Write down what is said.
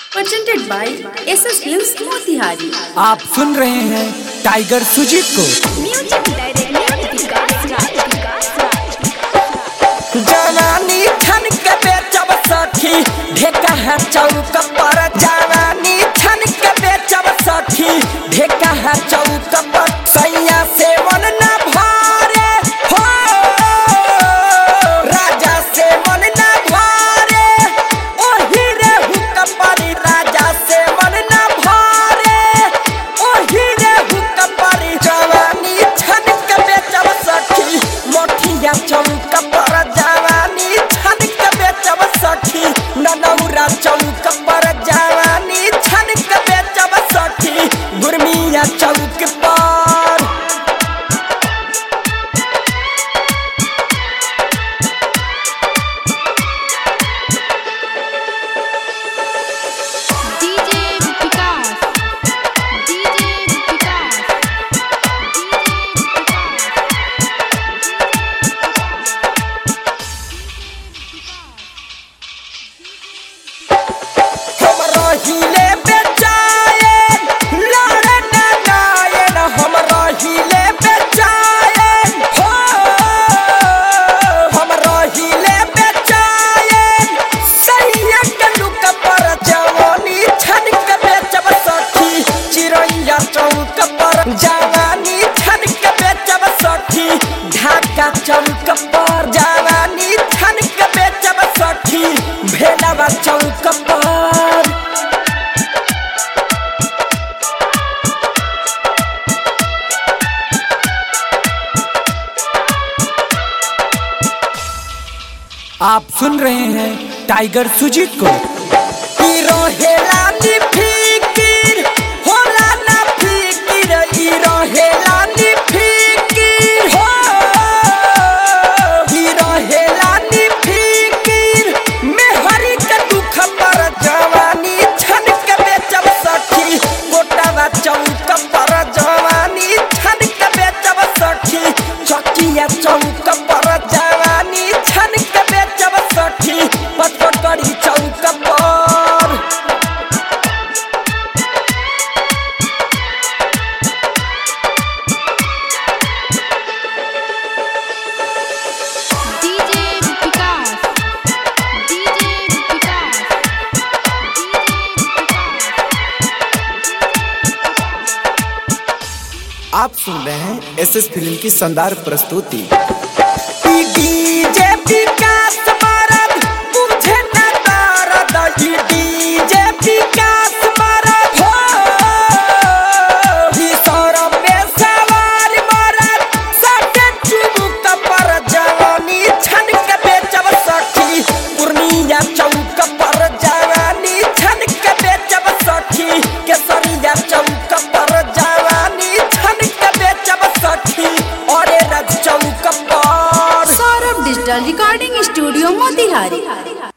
presented by SS Films Motihari. आप सुन रहे हैं टाइगर सुजीत को। म्यूजिक जवानी छन के बेचब सखी ढेका है चौक पर, जवानी छन के बेचब सखी ढेका है चौक पर। सैया से मन न भारे हो, राजा से मन न भारे, ओही रे हुक परी, राजा से मन न भारे, ओही रे हुक परी। जवानी छन के बेचब सखी मोठिया चौक पर, जवानी छन के बेचब सखी ननौरा चौक पर, जवानी छन के बेचब सखी गुरमिया चौक पर। हिले बेचाए लड़े न गायन, हमरा हिले बेचाए हो, हमरा हिले बेचाए सैया के लुक पर। जवानी छन के बेचब सखी चिरैया चौक पर, जवानी छन के बेचब सखी ढाका चौक पर, जवानी छन के बेचब सखी भेलवा चौक पर। आप सुन रहे हैं टाइगर सुजीत को। हीरो हेला नी फिकिर होला ना फिकिर, हीरो हेला नी फिकिर हो, हीरो हेला नी फिकिर मेहरी के दुख पर। जवानी छन के बेचब सखी गोटावा चौक पर, जवानी छन के बेचब सखी चौकिया चौक पर, जवानी छन के बेचब सखी पचपड़ी चौक पर। आप सुन रहे हैं एसएस फिल्म की शानदार प्रस्तुति। डीजे विकास मरद तुझे न दर्द, डीजे विकास मरद हो, सौर पे सवार मरद सटे चुबुक पर। जवानी छन के बेचब सखी पूर्णिया चौक पर, जवानी छन के बेचब सखी केसरिया चौक पर, जवानी छन के बेचब सखी और रज चौक पर। Saurabh digital recording studio Motihari.